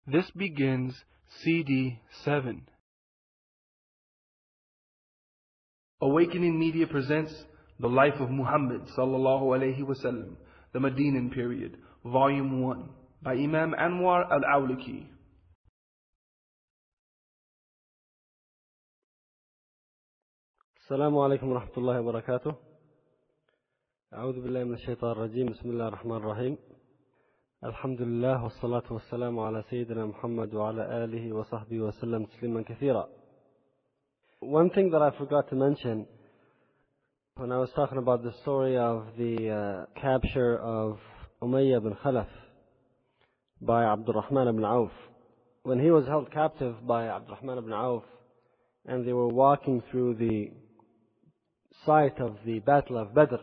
This begins CD 7. Awakening Media presents The Life of Muhammad sallallahu alayhi wasallam, the Medinan Period, Volume 1, by Imam Anwar al-Awlaki. السلام عليكم ورحمة الله وبركاته. أعوذ بالله من الشيطان الرجيم. بسم الله الرحمن الرحيم. الحمد لله والصلاة والسلام على سيدنا محمد وعلى آله وصحبه وسلم تسليما كثيرا. One thing that I forgot to mention when I was talking about the story of the capture of Umayyah bin Khalaf by Abdurrahman ibn Auf. When he was held captive by Abdurrahman ibn Auf and they were walking through the site of the Battle of Badr,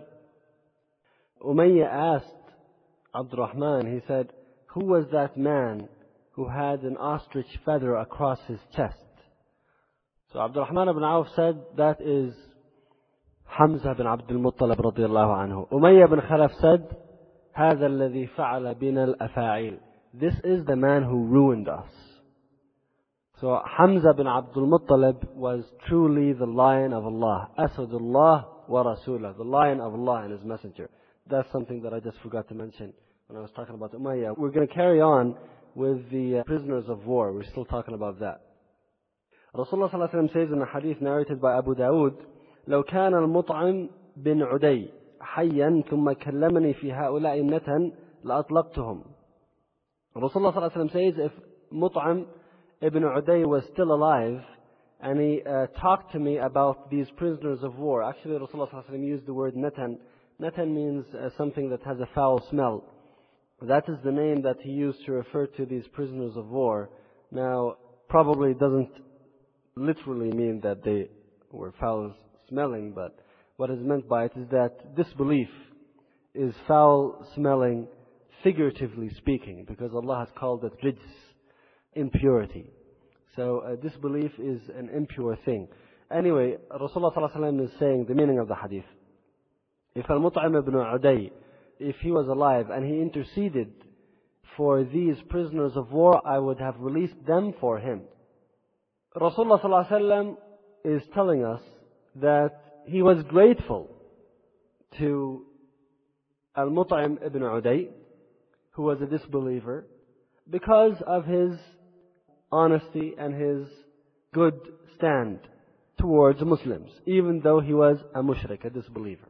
Umayyah asked Abdurrahman, he said, who was that man who had an ostrich feather across his chest? So Abdurrahman ibn Auf said, that is Hamza bin Abdul Muttalib radiyallahu anhu. Umayyah bin Khalaf said, هذا الذي فعل بنا الأفاعيل. This is the man who ruined us. So Hamza bin Abdul Muttalib was truly the lion of Allah. Asadullah wa Rasulah. The lion of Allah and His Messenger. That's something that I just forgot to mention when I was talking about Umayyah. We're going to carry on with the prisoners of war. We're still talking about that. Rasulullah sallallahu alaihi wasallam says in a hadith narrated by Abu Dawood, لو كان المطعم بن عدي حيا ثم كلمني في هؤلاء النتن لأطلقتهم. Rasulullah sallallahu alaihi wasallam says, if Mut'am ibn Uday was still alive and he talked to me about these prisoners of war. Actually, Rasulullah sallallahu alaihi wasallam used the word natan. Natan means something that has a foul smell. That is the name that he used to refer to these prisoners of war. Now, probably doesn't literally mean that they were foul smelling, but what is meant by it is that disbelief is foul smelling, figuratively speaking, because Allah has called it rijs, impurity. So disbelief is an impure thing. Anyway, Rasulullah sallallahu alaihi wasallam is saying the meaning of the hadith. If Al-Mut'am ibn Uday, if he was alive and he interceded for these prisoners of war, I would have released them for him. Rasulullah sallallahu alaihi wasallam is telling us that he was grateful to Al-Mut'am ibn Uday, who was a disbeliever, because of his honesty and his good stand towards Muslims, even though he was a mushrik, a disbeliever.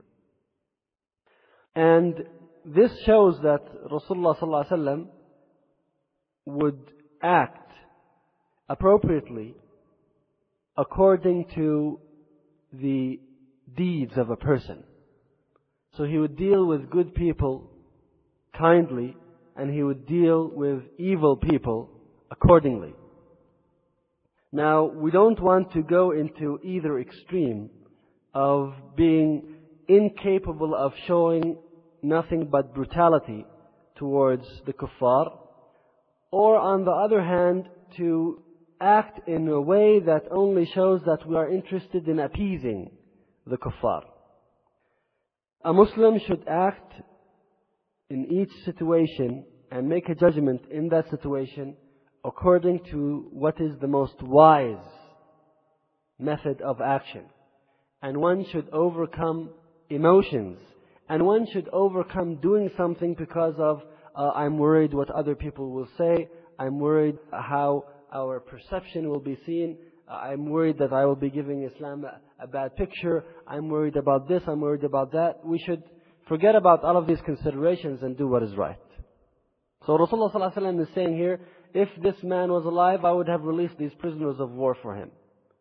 And this shows that Rasulullah sallallahu alaihi wasallam would act appropriately according to the deeds of a person. So he would deal with good people kindly, and he would deal with evil people accordingly. Now, we don't want to go into either extreme of being incapable of showing nothing but brutality towards the kuffar, or on the other hand, to act in a way that only shows that we are interested in appeasing the kuffar. A Muslim should act in each situation and make a judgment in that situation according to what is the most wise method of action. And one should overcome emotions, and one should overcome doing something because of I'm worried what other people will say, I'm worried how our perception will be seen, I'm worried that I will be giving Islam a bad picture, I'm worried about this, I'm worried about that. We should forget about all of these considerations and do what is right. So Rasulullah sallallahu alaihi wasallam is saying here, if this man was alive, I would have released these prisoners of war for him.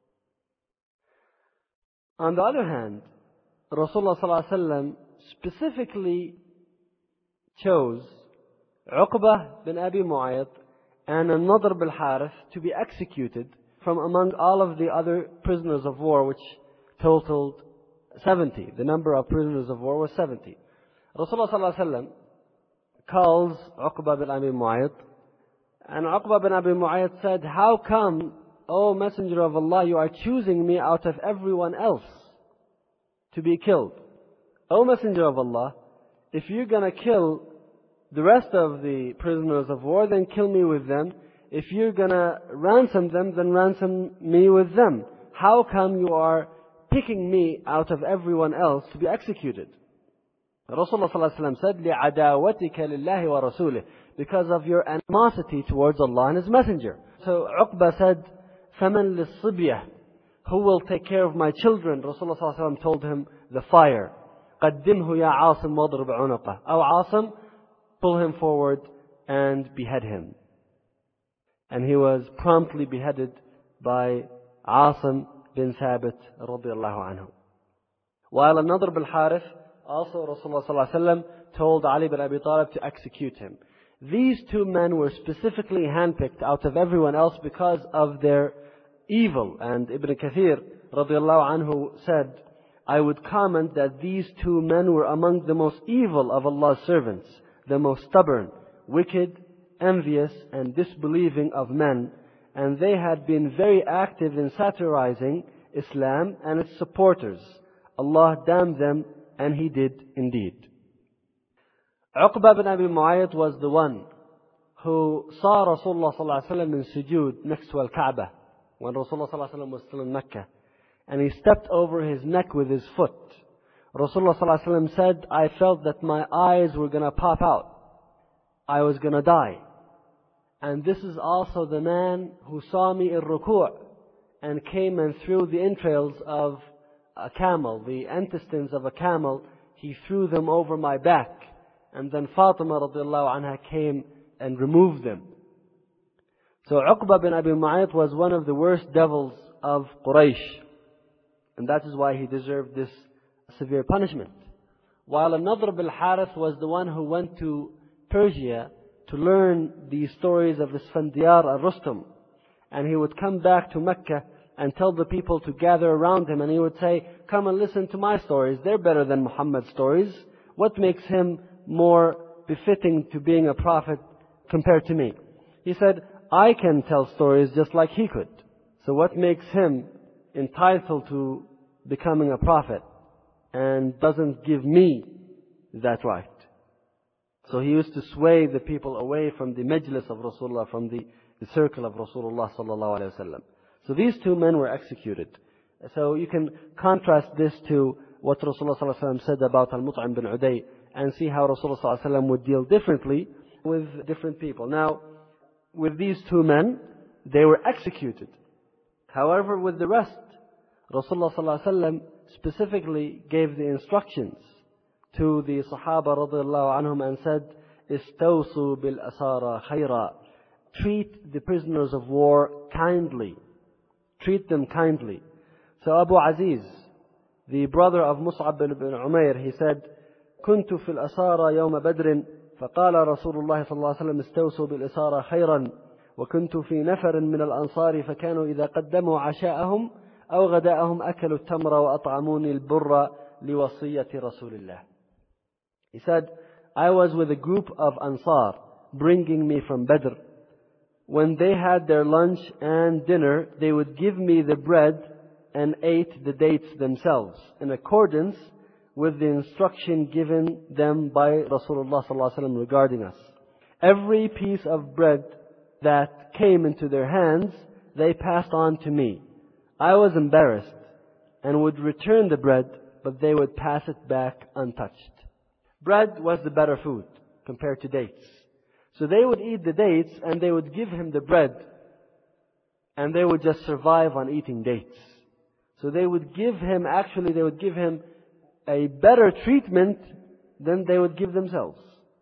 On the other hand, Rasulullah sallallahu alaihi wasallam specifically chose Uqbah bin Abi Mu'ayt and An-Nadr bin Harith to be executed from among all of the other prisoners of war, which totaled 70. The number of prisoners of war was 70. Rasulullah sallallahu alaihi wasallam calls Uqbah bin Abi Mu'ayt, and Uqbah bin Abi Mu'ayt said, how come, O Messenger of Allah, you are choosing me out of everyone else to be killed? O Messenger of Allah, if you're going to kill the rest of the prisoners of war, then kill me with them. if you're gonna ransom them, then ransom me with them. How come you are picking me out of everyone else to be executed? Rasulullah ﷺ said, لِعَدَاوَتِكَ لِلَّهِ وَرَسُولِهِ, because of your animosity towards Allah and His Messenger. So Uqba said, فَمَنْ لِلصِّبْيَةِ, who will take care of my children? Rasulullah ﷺ told him, the fire. قَدِّمْهُ يَا عَاصِمْ وَضْرِبْ عُنُقَهُ. O Asim, pull him forward and behead him. And he was promptly beheaded by Asim bin Thabit radiallahu anhu. While another Bil Harith, also Rasulullah sallallahu alaihi wasallam told Ali bin Abi Talib to execute him. These two men were specifically handpicked out of everyone else because of their evil. And Ibn Kathir radiallahu anhu said, I would comment that these two men were among the most evil of Allah's servants, the most stubborn, wicked, envious and disbelieving of men, and they had been very active in satirizing Islam and its supporters. Allah damned them, and He did indeed. Uqba bin Abi Mu'ayyid was the one who saw Rasulullah sallallahu alaihi wasallam in sujood next to Al-Kaaba when Rasulullah sallallahu alaihi wasallam was still in Mecca, and he stepped over his neck with his foot. Rasulullah sallallahu alaihi wasallam said, I felt that my eyes were going to pop out. I was going to die. And this is also the man who saw me in ruku' and came and threw the entrails of a camel, the intestines of a camel, he threw them over my back. And then Fatima radiallahu anha came and removed them. So Uqba bin Abi Mu'ayyid was one of the worst devils of Quraysh. And that is why he deserved this severe punishment. While another Bil Harith was the one who went to Persia to learn the stories of Isfandiyar al-Rustum. And he would come back to Mecca and tell the people to gather around him, and he would say, come and listen to my stories. They're better than Muhammad's stories. What makes him more befitting to being a prophet compared to me? He said, I can tell stories just like he could. So what makes him entitled to becoming a prophet and doesn't give me that right? So he used to sway the people away from the majlis of Rasulullah, from the circle of Rasulullah sallallahu alaihi wasallam. So these two men were executed. So you can contrast this to what Rasulullah sallallahu alaihi wasallam said about Al-Mut'im bin Uday and see how Rasulullah sallallahu alaihi wasallam would deal differently with different people. Now, with these two men, they were executed. However, with the rest, Rasulullah sallallahu alaihi wasallam specifically gave the instructions to the Sahaba radiallahu anhum and said, Istawsu bil asara khayra. Treat the prisoners of war kindly. Treat them kindly. So Abu Aziz, the brother of Mus'ab bin Umair, he said, كنت في الأسارى يوم بدر فقال رسول الله صلى الله عليه وسلم استوصوا بالأسارى خيرا وكنت في نفر من الأنصار فكانوا إذا قدموا عشاءهم أو غداءهم أكلوا التمر وأطعموني البر لوصية رسول الله. He said, I was with a group of Ansar bringing me from Badr. When they had their lunch and dinner, they would give me the bread and ate the dates themselves in accordance with the instruction given them by Rasulullah sallallahu alaihi wasallam regarding us. Every piece of bread that came into their hands, they passed on to me. I was embarrassed and would return the bread, but they would pass it back untouched. Bread was the better food compared to dates. So they would eat the dates and they would give him the bread and they would just survive on eating dates. So they would give him a better treatment than they would give themselves.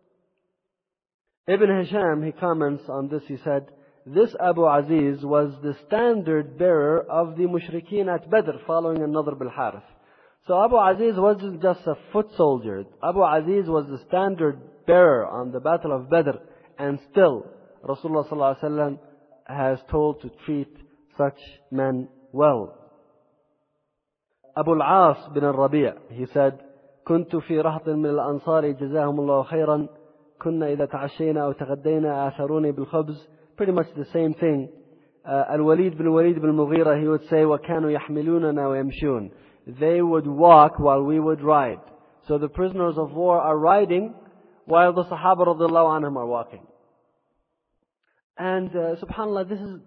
Ibn Hisham, he comments on this, he said, this Abu Aziz was the standard bearer of the mushrikeen at Badr, following another Bil Harith. So Abu Aziz wasn't just a foot soldier. Abu Aziz was the standard bearer on the Battle of Badr. And still, Rasulullah sallallahu alaihi wasallam has told to treat such men well. Abu al-As bin al-Rabi', he said, كنت في رهط من الأنصار جزاهم الله خيرا كنا إذا تعشينا أو تغدينا آثروني بالخبز. Pretty much the same thing. Al-Walid bin Mughira, he would say, وكانوا يحملوننا ويمشون. They would walk while we would ride. So the prisoners of war are riding while the Sahaba radiallahu anhum are walking. And subhanAllah,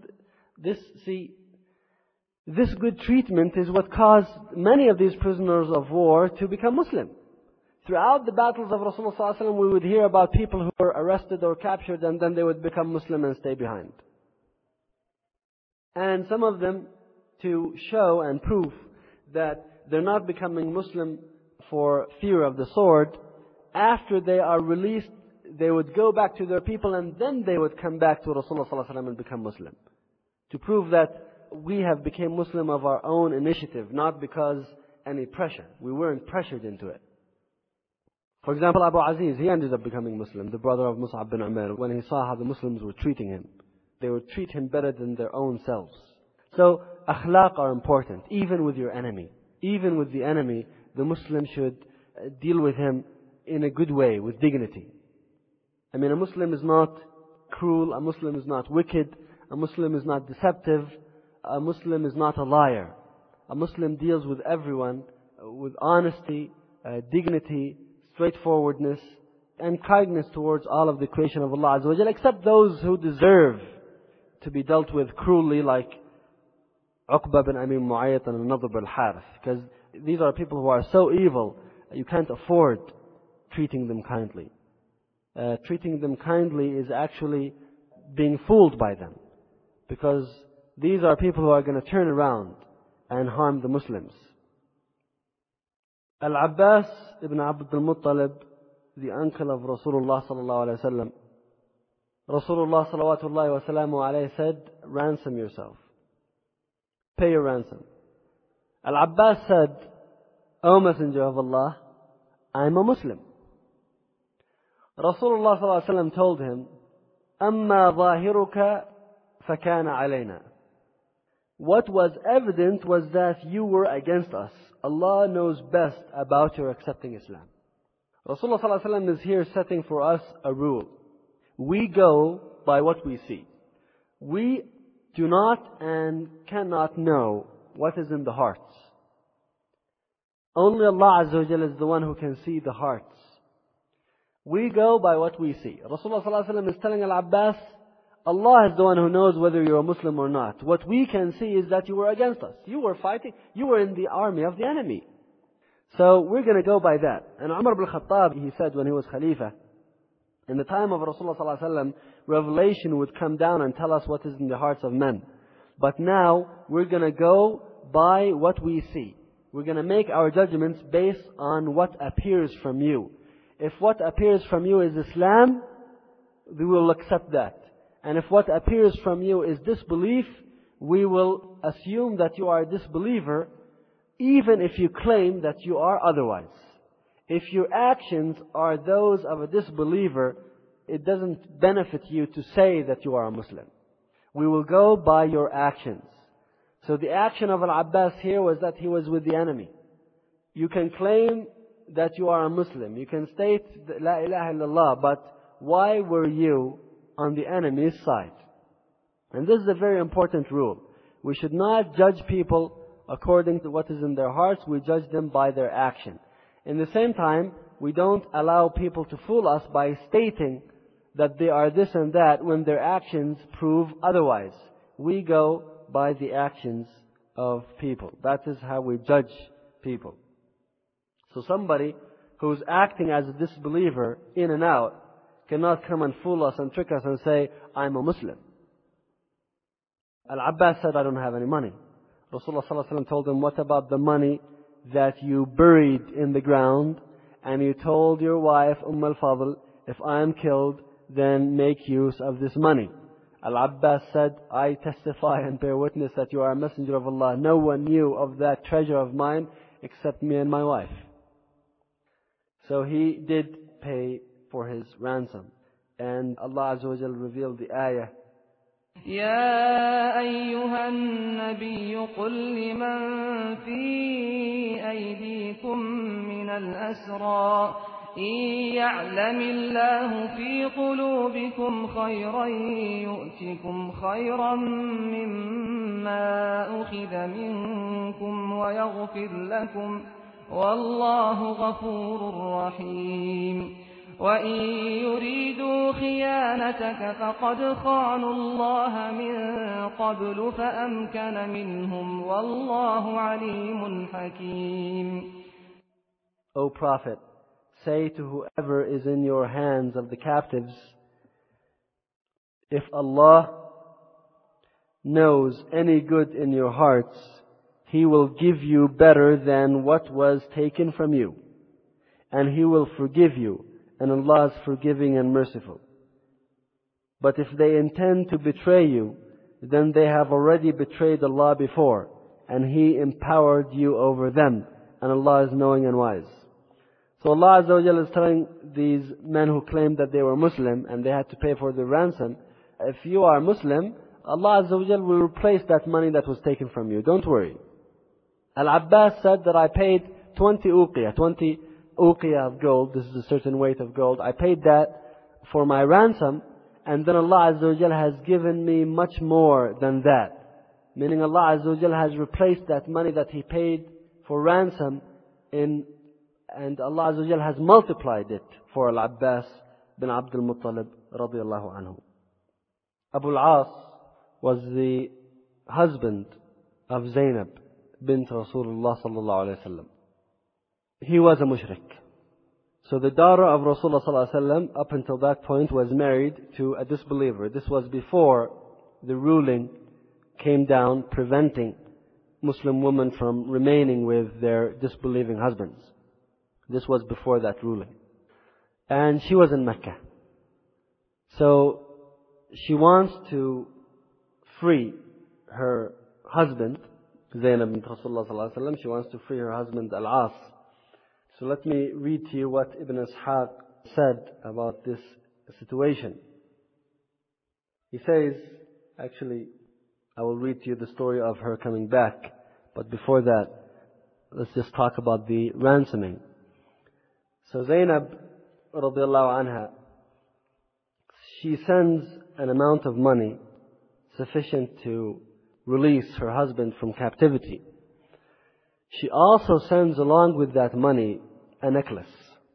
this good treatment is what caused many of these prisoners of war to become Muslim. Throughout the battles of Rasulullah ﷺ, we would hear about people who were arrested or captured and then they would become Muslim and stay behind. And some of them, to show and prove that they're not becoming Muslim for fear of the sword, after they are released, they would go back to their people and then they would come back to Rasulullah ﷺ and become Muslim. To prove that we have become Muslim of our own initiative, not because any pressure. We weren't pressured into it. For example, Abu Aziz, he ended up becoming Muslim, the brother of Mus'ab bin Umair, when he saw how the Muslims were treating him. They would treat him better than their own selves. So, akhlaq are important, even with your enemy. Even with the enemy, the Muslim should deal with him in a good way, with dignity. I mean, a Muslim is not cruel, a Muslim is not wicked, a Muslim is not deceptive, a Muslim is not a liar. A Muslim deals with everyone with honesty, dignity, straightforwardness, and kindness towards all of the creation of Allah Azza wa Jalla, except those who deserve to be dealt with cruelly, like Uqba bin Abi Mu'ayyat and Nadr bin al-Harith. Because these are people who are so evil, you can't afford treating them kindly. Treating them kindly is actually being fooled by them. Because these are people who are going to turn around and harm the Muslims. Al-Abbas ibn Abd al-Muttalib, the uncle of Rasulullah sallallahu alayhi wa sallam, Rasulullah sallallahu wa sallamu alayhi said, ransom yourself. Pay your ransom. Al-Abbas said, O Messenger of Allah, I'm a Muslim. Rasulullah sallallahu alayhi wa sallam told him, أما ظاهرك فكان علينا. What was evident was that you were against us. Allah knows best about your accepting Islam. Rasulullah sallallahu alaihi wasallam is here setting for us a rule. We go by what we see. We do not and cannot know what is in the hearts. Only Allah Azza wa Jalla is the one who can see the hearts. We go by what we see. Rasulullah sallallahu alaihi wasallam is telling Al-Abbas, Allah is the one who knows whether you're a Muslim or not. What we can see is that you were against us. You were fighting. You were in the army of the enemy. So we're going to go by that. And Umar ibn Khattab, he said when he was Khalifa, in the time of Rasulullah sallallahu alaihi wasallam, revelation would come down and tell us what is in the hearts of men. But now we're going to go by what we see. We're going to make our judgments based on what appears from you. If what appears from you is Islam, we will accept that. And if what appears from you is disbelief, we will assume that you are a disbeliever, even if you claim that you are otherwise. If your actions are those of a disbeliever, it doesn't benefit you to say that you are a Muslim. We will go by your actions. So the action of Al-Abbas here was that he was with the enemy. You can claim that you are a Muslim. You can state La ilaha illallah, but why were you on the enemy's side? And this is a very important rule. We should not judge people according to what is in their hearts. We judge them by their action. In the same time, we don't allow people to fool us by stating that they are this and that when their actions prove otherwise. We go by the actions of people. That is how we judge people. So somebody who's acting as a disbeliever in and out cannot come and fool us and trick us and say, I'm a Muslim. Al-Abbas said, I don't have any money. Rasulullah sallallahu alaihi wasallam told him, what about the money that you buried in the ground and you told your wife, al-Fadl, if I am killed, then make use of this money. Al-Abbas said, I testify and bear witness that you are a messenger of Allah. No one knew of that treasure of mine except me and my wife. So he did pay for his ransom. And Allah Azza wa Jal revealed the ayah. يا أيها النبي قل لمن في أيديكم من الأسرى إن يعلم الله في قلوبكم خيرا يؤتكم خيرا مما أخذ منكم ويغفر لكم والله غفور رحيم. وإن يريدوا خيانتك فقد خانوا الله من قبل فأمكن منهم والله عليم حكيم. O Prophet, say to whoever is in your hands of the captives, if Allah knows any good in your hearts, He will give you better than what was taken from you, and He will forgive you, and Allah is forgiving and merciful. But if they intend to betray you, then they have already betrayed Allah before, and He empowered you over them, and Allah is knowing and wise. So Allah Azza wa Jalla is telling these men who claimed that they were Muslim and they had to pay for the ransom, if you are Muslim, Allah Azza wa Jalla will replace that money that was taken from you. Don't worry. Al-Abbas said that I paid 20 uqiyah of gold. This is a certain weight of gold. I paid that for my ransom, and then Allah Azza wa Jalla has given me much more than that. Meaning Allah Azza wa Jalla has replaced that money that He paid for ransom and Allah Azza wa Jalla has multiplied it for Al-Abbas bin Abdul Muttalib radiyallahu anhu. Abu al-As was the husband of Zainab bint Rasulullah sallallahu alayhi wa sallam. He was a mushrik. So the daughter of Rasulullah sallallahu alayhi wa sallam up until that point was married to a disbeliever. This was before the ruling came down preventing Muslim women from remaining with their disbelieving husbands. This was before that ruling. And she was in Mecca. So she wants to free her husband, Zainab bint Rasulullah sallallahu alaihi wasallam. She wants to free her husband Al-As. So let me read to you what Ibn Ishaq said about this situation. He says, actually, I will read to you the story of her coming back. But before that, let's just talk about the ransoming. So Zainab radiallahu anha, she sends an amount of money sufficient to release her husband from captivity. She also sends along with that money a necklace.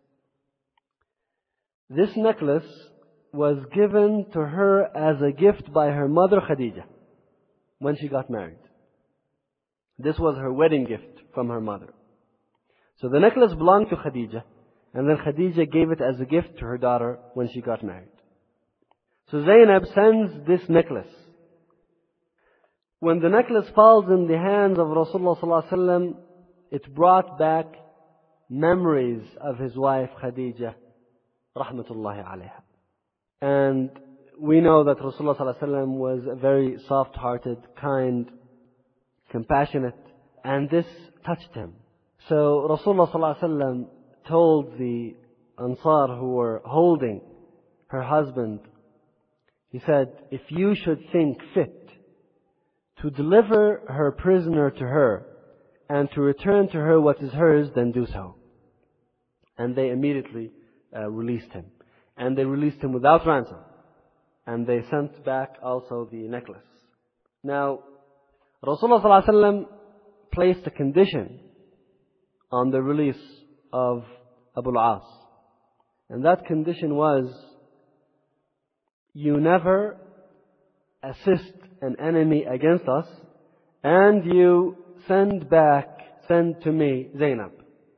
This necklace was given to her as a gift by her mother Khadija when she got married. This was her wedding gift from her mother. So the necklace belonged to Khadija, and then Khadija gave it as a gift to her daughter when she got married. So Zainab sends this necklace. When the necklace falls in the hands of Rasulullah sallallahu alaihi wasallam, it brought back memories of his wife Khadija, rahmatullahi alayha. And we know that Rasulullah sallallahu alaihi wasallam was a very soft-hearted, kind, compassionate, and this touched him. So Rasulullah sallallahu alaihi wasallam told the Ansar who were holding her husband, he said, if you should think fit to deliver her prisoner to her and to return to her what is hers, then do so. And they immediately released him. And they released him without ransom. And they sent back also the necklace. Now, Rasulullah sallallahu alaihi wasallam placed a condition on the release of Abu al-As. And that condition was, you never assist an enemy against us, and you send to me Zainab.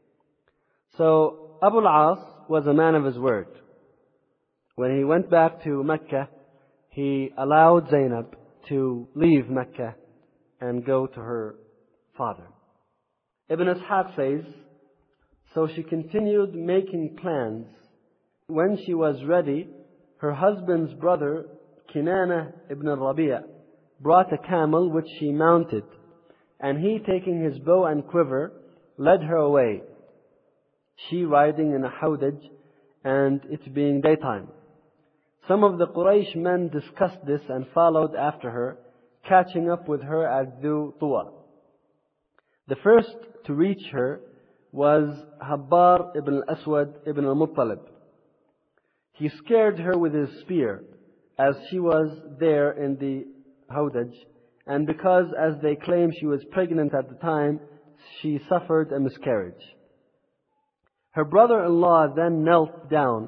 So Abu al-As was a man of his word. When he went back to Mecca, he allowed Zainab to leave Mecca and go to her father. Ibn Ishaq says, so she continued making plans. When she was ready, her husband's brother, Kinana ibn Rabi'a, brought a camel which she mounted, and he, taking his bow and quiver, led her away, she riding in a hawdaj, and it being daytime. Some of the Quraysh men discussed this and followed after her, catching up with her at Dhu Tuwa. The first to reach her was Habbar ibn al-Aswad ibn al-Muttalib. He scared her with his spear as she was there in the hawdaj, and because, as they claim, she was pregnant at the time, she suffered a miscarriage. Her brother-in-law then knelt down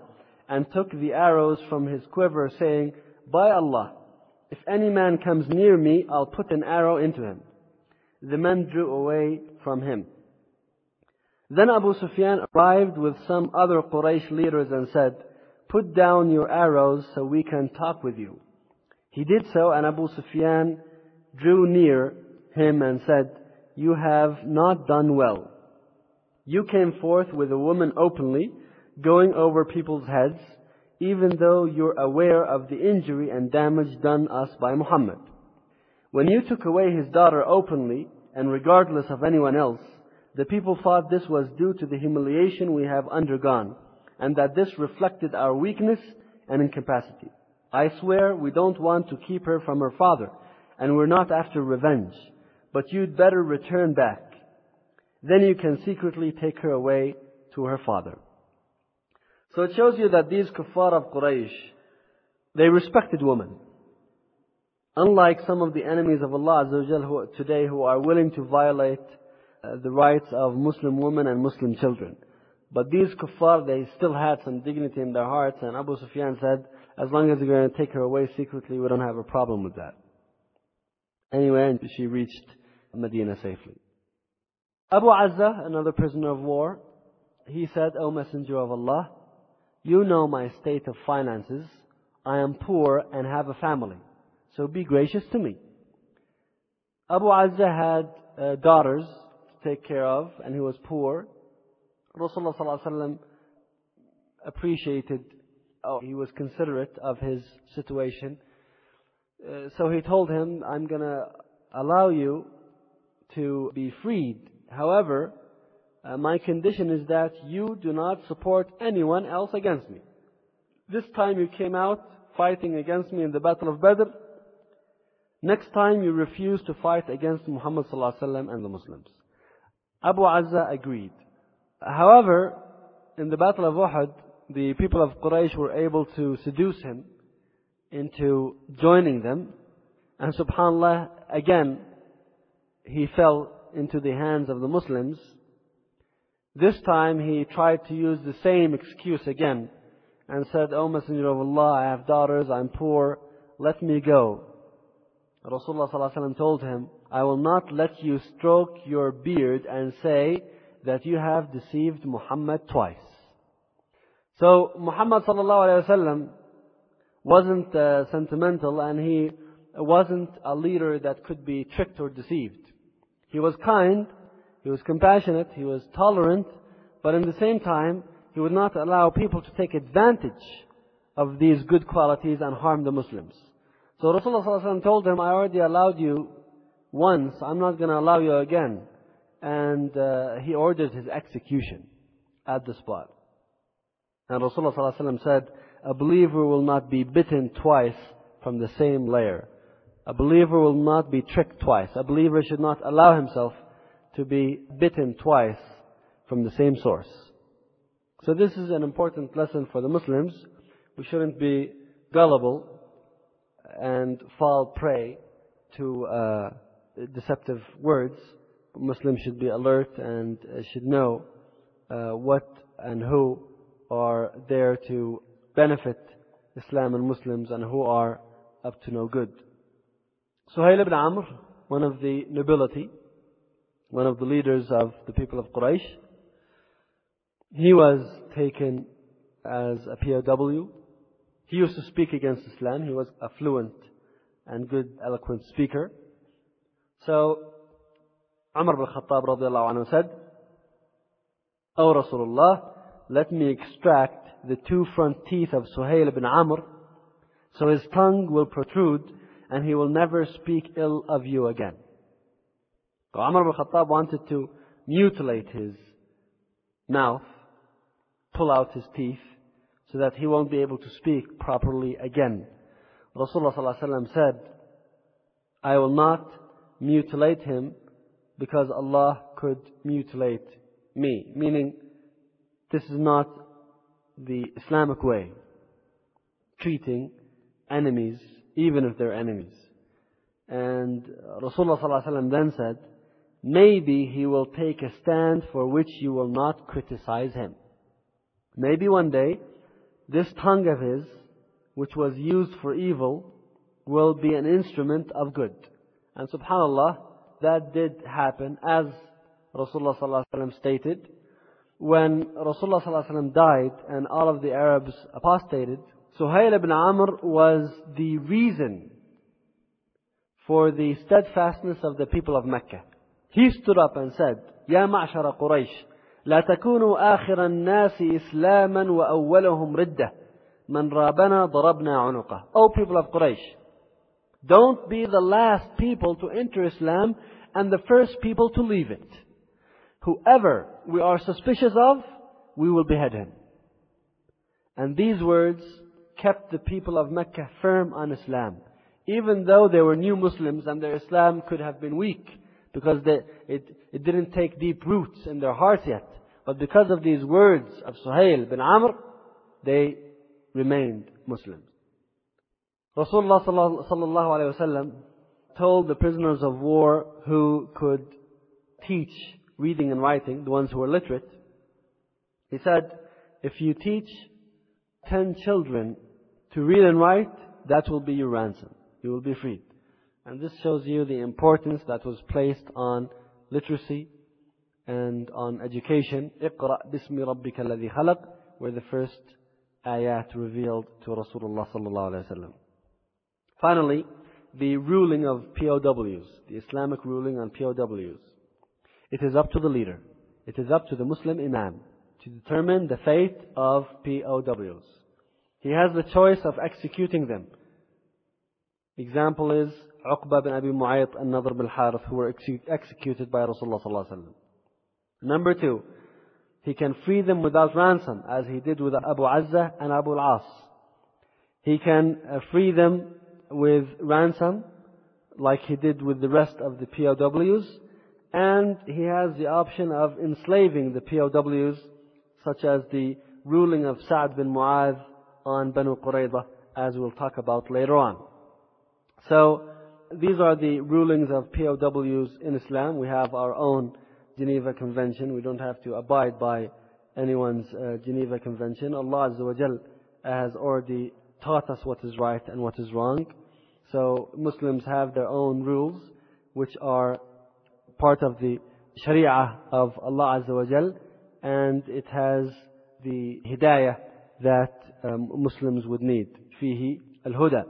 and took the arrows from his quiver, saying, "By Allah, if any man comes near me, I'll put an arrow into him." The men drew away from him. Then Abu Sufyan arrived with some other Quraysh leaders and said, "Put down your arrows so we can talk with you." He did so, and Abu Sufyan drew near him and said, "You have not done well. You came forth with a woman openly, going over people's heads, even though you're aware of the injury and damage done us by Muhammad. When you took away his daughter openly, and regardless of anyone else, the people thought this was due to the humiliation we have undergone, and that this reflected our weakness and incapacity. I swear we don't want to keep her from her father, and we're not after revenge, but you'd better return back. Then you can secretly take her away to her father." So it shows you that these kuffar of Quraysh, they respected women. Unlike some of the enemies of Allah Azza wa Jal today who are willing to violate the rights of Muslim women and Muslim children. But these kuffar, they still had some dignity in their hearts, and Abu Sufyan said, as long as you're going to take her away secretly, we don't have a problem with that. Anyway, she reached Medina safely. Abu Azza, another prisoner of war, he said, "O Messenger of Allah, you know my state of finances. I am poor and have a family, so be gracious to me." Abu Azza had daughters to take care of, and he was poor. Rasulullah ﷺ appreciated, he was considerate of his situation. So he told him, "I'm going to allow you to be freed. However, my condition is that you do not support anyone else against me. This time you came out fighting against me in the Battle of Badr. Next time you refuse to fight against Muhammad ﷺ and the Muslims." Abu Azza agreed. However, in the Battle of Uhud, the people of Quraysh were able to seduce him into joining them. And subhanAllah, again, he fell into the hands of the Muslims. This time he tried to use the same excuse again and said, "O Messenger of Allah, I have daughters, I'm poor, let me go." Rasulullah ﷺ told him, "I will not let you stroke your beard and say that you have deceived Muhammad twice." So Muhammad ﷺ wasn't sentimental, and he wasn't a leader that could be tricked or deceived. He was kind, he was compassionate, he was tolerant, but in the same time, he would not allow people to take advantage of these good qualities and harm the Muslims. So Rasulullah ﷺ told him, "I already allowed you once, I'm not going to allow you again." And he ordered his execution at the spot. And Rasulullah ﷺ said, "A believer will not be bitten twice from the same layer. A believer will not be tricked twice. A believer should not allow himself to be bitten twice from the same source." So this is an important lesson for the Muslims. We shouldn't be gullible and fall prey to deceptive words. Muslims should be alert and should know what and who are there to benefit Islam and Muslims and who are up to no good. Suhail ibn Amr, one of the nobility, one of the leaders of the people of Quraysh, he was taken as a POW. He used to speak against Islam. He was a fluent and good, eloquent speaker. So Umar ibn Khattab radiallahu anhu said, "O Rasulullah, let me extract the two front teeth of Suhail ibn Amr, so his tongue will protrude and he will never speak ill of you again." So Umar ibn Khattab wanted to mutilate his mouth, pull out his teeth, so that he won't be able to speak properly again. Rasulullah ﷺ said, "I will not mutilate him because Allah could mutilate me." Meaning, this is not the Islamic way, treating enemies, even if they're enemies. And Rasulullah ﷺ then said, "Maybe he will take a stand for which you will not criticize him." Maybe one day this tongue of his, which was used for evil, will be an instrument of good. And subhanAllah, that did happen, as Rasulullah sallallahu alaihi wasallam stated. When Rasulullah sallallahu alaihi wasallam died and all of the Arabs apostated, Suhail ibn Amr was the reason for the steadfastness of the people of Mecca. He stood up and said, يا معشر قريش لا تكونوا آخر الناس إسلاما وأولهم ردة من رابنا ضربنا عنقه. O people of Quraysh, don't be the last people to enter Islam and the first people to leave it. Whoever we are suspicious of, we will behead him. And these words kept the people of Mecca firm on Islam. Even though they were new Muslims and their Islam could have been weak, because it didn't take deep roots in their hearts yet. But because of these words of Suhail bin Amr, they remained Muslims. Rasulullah sallallahu alaihi wasallam told the prisoners of war who could teach reading and writing, the ones who were literate, he said, if you teach 10 children to read and write, that will be your ransom. You will be freed. And this shows you the importance that was placed on literacy and on education. اقرأ باسم ربك الذي خلق were the first ayat revealed to Rasulullah sallallahu alaihi wasallam. Finally, the ruling of POWs, the Islamic ruling on POWs. It is up to the leader. It is up to the Muslim Imam to determine the fate of POWs. He has the choice of executing them. Example is Uqba bin Abi Mu'ayt and Nadr bin Harith, who were executed by Rasulullah sallallahu alaihi wasallam. Number 2, he can free them without ransom, as he did with Abu Azza and Abu al-As. He can free them with ransom, like he did with the rest of the POWs. And he has the option of enslaving the POWs, such as the ruling of Sa'd bin Mu'adh on Banu Qurayza, as we'll talk about later on. So, these are the rulings of POWs in Islam. We have our own Geneva Convention. We don't have to abide by anyone's Geneva Convention. Allah Azza wa Jal has already taught us what is right and what is wrong. So, Muslims have their own rules, which are part of the Sharia of Allah Azza wa Jal, and it has the hidayah that Muslims would need. فيه الهدى.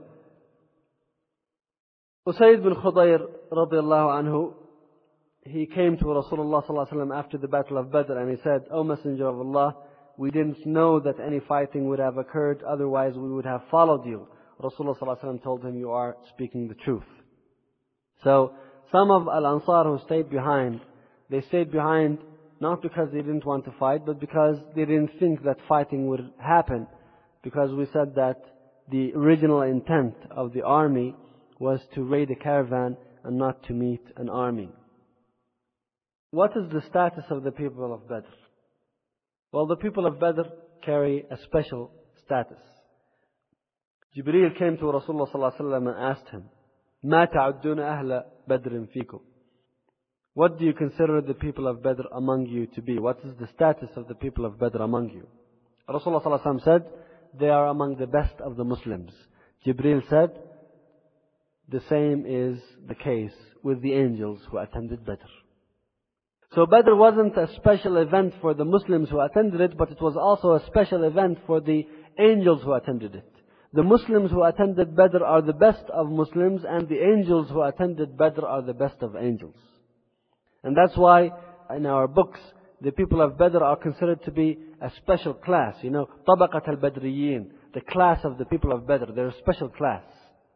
Usayd bin Khudayr radiallahu anhu, he came to Rasulullah sallallahu alaihi wasallam after the battle of Badr and he said, O Messenger of Allah, we didn't know that any fighting would have occurred, otherwise we would have followed you. Rasulullah sallallahu alaihi wasallam told him, you are speaking the truth. So, some of Al-Ansar who stayed behind, they stayed behind not because they didn't want to fight, but because they didn't think that fighting would happen. Because we said that the original intent of the army was to raid a caravan and not to meet an army. What is the status of the people of Badr? Well, the people of Badr carry a special status. Jibreel came to Rasulullah sallallahu alaihi wasallam and asked him, ما تعدون أهل بدر فيكم? What do you consider the people of Badr among you to be? What is the status of the people of Badr among you? Rasulullah sallallahu alaihi wasallam said, they are among the best of the Muslims. Jibreel said, the same is the case with the angels who attended Badr. So Badr wasn't a special event for the Muslims who attended it, but it was also a special event for the angels who attended it. The Muslims who attended Badr are the best of Muslims, and the angels who attended Badr are the best of angels. And that's why in our books, the people of Badr are considered to be a special class. You know, طبقة البدريين, the class of the people of Badr. They're a special class.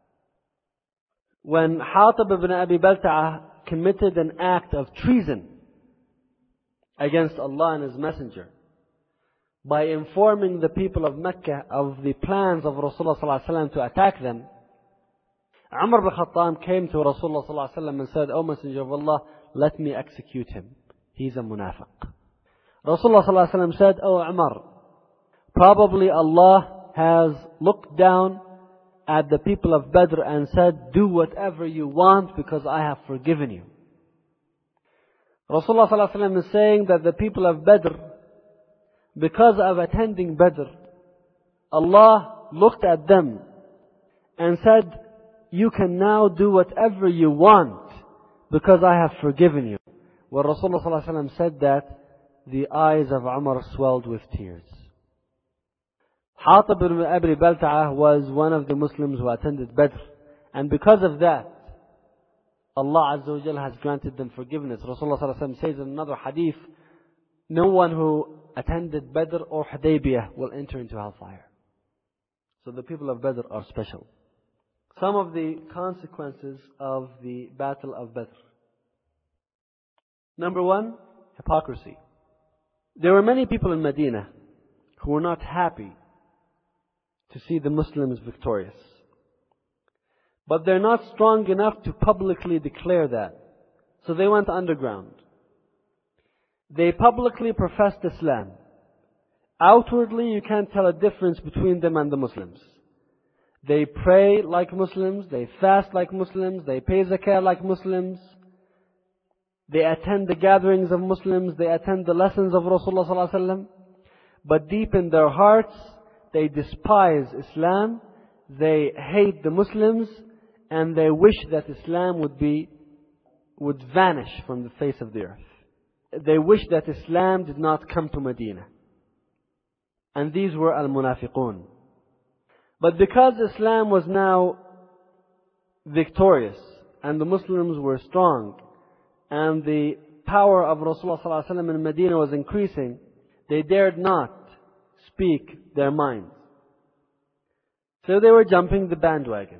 When Hatib ibn Abi Balta'ah committed an act of treason against Allah and His Messenger, by informing the people of Mecca of the plans of Rasulullah sallallahu alaihi wasallam to attack them, Umar bin Khattab came to Rasulullah sallallahu alaihi wasallam and said, O Messenger of Allah, let me execute him. He's a munafiq. Rasulullah sallallahu alaihi wasallam said, O Umar, probably Allah has looked down at the people of Badr and said, do whatever you want because I have forgiven you. Rasulullah sallallahu alaihi wasallam is saying that the people of Badr, because of attending Badr, Allah looked at them and said, you can now do whatever you want because I have forgiven you. When Rasulullah ﷺ said that, the eyes of Umar swelled with tears. Hatib ibn Abi Balta'ah was one of the Muslims who attended Badr. And because of that, Allah Azza wa Jal has granted them forgiveness. Rasulullah ﷺ says in another hadith, no one who attended Badr or Hudaybiyah will enter into hellfire. So the people of Badr are special. Some of the consequences of the Battle of Badr. Number one, hypocrisy. There were many people in Medina who were not happy to see the Muslims victorious. But they're not strong enough to publicly declare that. So they went underground. They publicly professed Islam. Outwardly, you can't tell a difference between them and the Muslims. They pray like Muslims, they fast like Muslims, they pay zakah like Muslims. They attend the gatherings of Muslims, they attend the lessons of Rasulullah ﷺ. But deep in their hearts, they despise Islam, they hate the Muslims, and they wish that Islam would vanish from the face of the earth. They wish that Islam did not come to Medina. And these were al-munafiqun. But because Islam was now victorious, and the Muslims were strong, and the power of Rasulullah ﷺ in Medina was increasing, they dared not speak their minds. So they were jumping the bandwagon.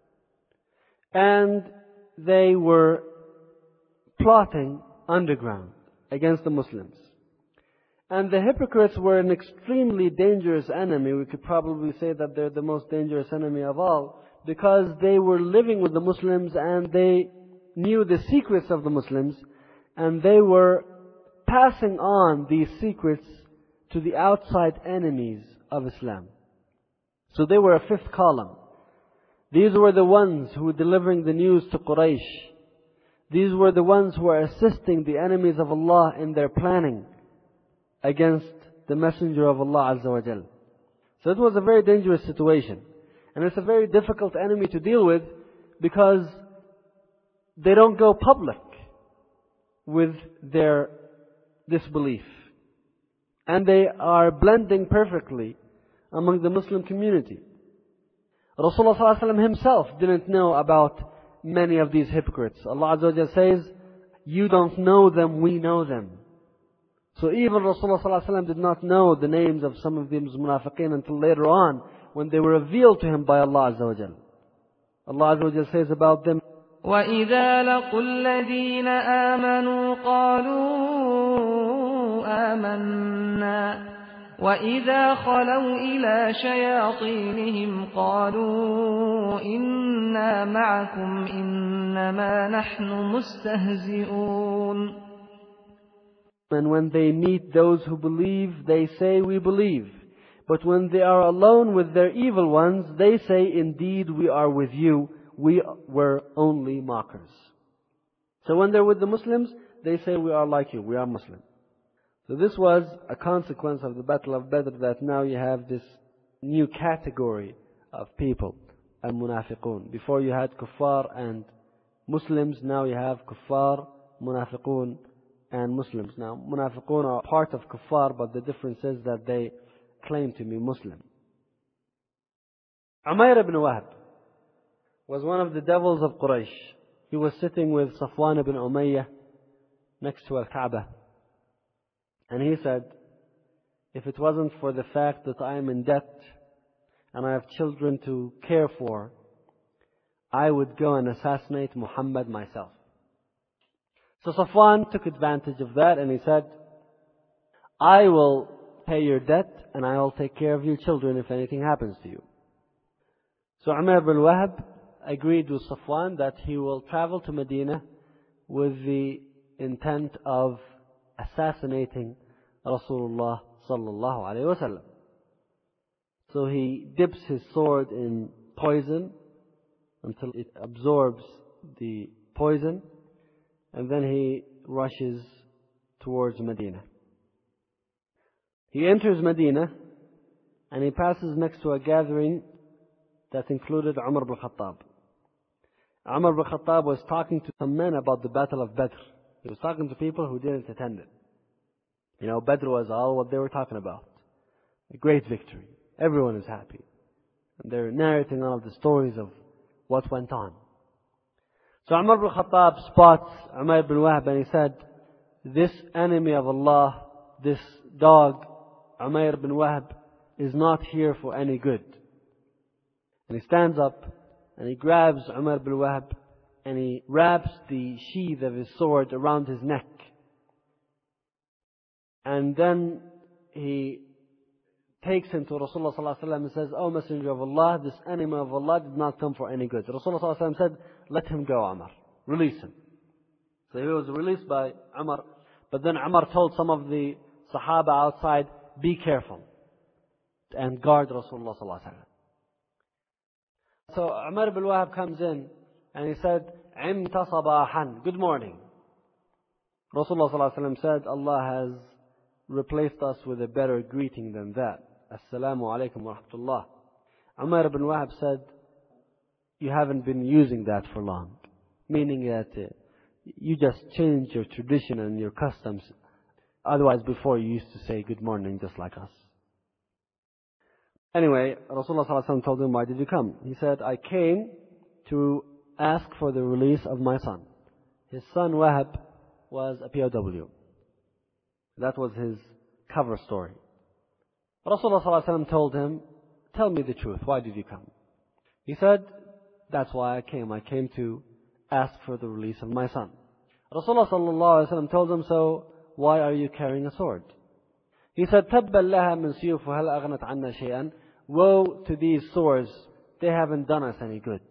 And they were plotting underground against the Muslims. And the hypocrites were an extremely dangerous enemy. We could probably say that they're the most dangerous enemy of all, because they were living with the Muslims and they knew the secrets of the Muslims, and they were passing on these secrets to the outside enemies of Islam. So they were a fifth column. These were the ones who were delivering the news to Quraysh. These were the ones who were assisting the enemies of Allah in their planning against the Messenger of Allah Azza wa Jal. So it was a very dangerous situation. And it's a very difficult enemy to deal with because they don't go public with their disbelief. And they are blending perfectly among the Muslim community. Rasulullah ﷺ himself didn't know about many of these hypocrites. Allah Azza wa Jal says, you don't know them, we know them. So even Rasulullah ﷺ did not know the names of some of these munafiqeen until later on, when they were revealed to him by Allah Azza wa Jal. Allah Azza wa Jal says about them, وَإِذَا لَقُوا الَّذِينَ آمَنُوا قَالُوا آمَنَّا وَإِذَا خَلَوْا إِلَى شَيَاطِينِهِمْ قَالُوا إِنَّا مَعَكُمْ إِنَّمَا نَحْنُ مُسْتَهْزِئُونَ. And when they meet those who believe, they say, we believe. But when they are alone with their evil ones, they say, indeed we are with you. We were only mockers. So when they're with the Muslims, they say, we are like you, we are Muslim. So this was a consequence of the Battle of Badr, that now you have this new category of people, al-munafiqun. Before you had kuffar and Muslims, now you have kuffar, munafiqun, and Muslims. Now, munafiqun are part of kuffar, but the difference is that they claim to be Muslim. Umayr ibn Wahb was one of the devils of Quraysh. He was sitting with Safwan ibn Umayyah next to Al-Kaaba. And he said, if it wasn't for the fact that I am in debt and I have children to care for, I would go and assassinate Muhammad myself. So Safwan took advantage of that and he said, I will pay your debt and I will take care of your children if anything happens to you. So Umayr ibn Wahb agreed with Safwan that he will travel to Medina with the intent of assassinating Rasulullah sallallahu alayhi wa sallam. So he dips his sword in poison until it absorbs the poison, and then he rushes towards Medina. He enters Medina, and he passes next to a gathering that included Umar ibn Khattab. Umar ibn Khattab was talking to some men about the Battle of Badr. He was talking to people who didn't attend it. You know, Badr was all what they were talking about. A great victory. Everyone is happy. And they're narrating all of the stories of what went on. So Umar ibn Khattab spots Umayr ibn Wahb and he said, this enemy of Allah, this dog, Umayr ibn Wahb, is not here for any good. And he stands up and he grabs Umar ibn Wahb and he wraps the sheath of his sword around his neck. And then he takes him to Rasulullah ﷺ and says, "O Messenger of Allah, this enemy of Allah did not come for any good." Rasulullah ﷺ said, "Let him go, Umar. Release him." So he was released by Umar. But then Umar told some of the Sahaba outside, "Be careful and guard Rasulullah ﷺ." So Umar ibn Wahb comes in and he said, "Imta sabahan." Good morning. Rasulullah ﷺ said, "Allah has replaced us with a better greeting than that. Assalamu alaikum wa rahmatullah." Umar ibn Wahb said, "You haven't been using that for long." Meaning that you just changed your tradition and your customs. Otherwise, before you used to say good morning just like us. Anyway, Rasulullah ﷺ told him, "Why did you come?" He said, "I came to ask for the release of my son." His son Wahab was a POW. That was his cover story. Rasulullah ﷺ told him, "Tell me the truth. Why did you come?" He said, "That's why I came. I came to ask for the release of my son." Rasulullah ﷺ told him, "So why are you carrying a sword?" He said, "تَبًّا لَهَا مِنْ سُيُوفٍ هَلْ أَغْنَتْ عَنَّا شَيْئًا." Woe to these swords, they haven't done us any good.